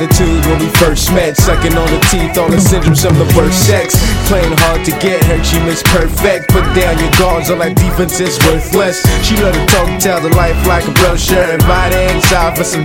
attitude when we first met. Sucking on the teeth, all the syndromes of the worst sex. Playing hard to get her, she miss perfect. Put down your guards, all that defense is worthless. She love to talk, tell the life like a brochure. Invite her inside for some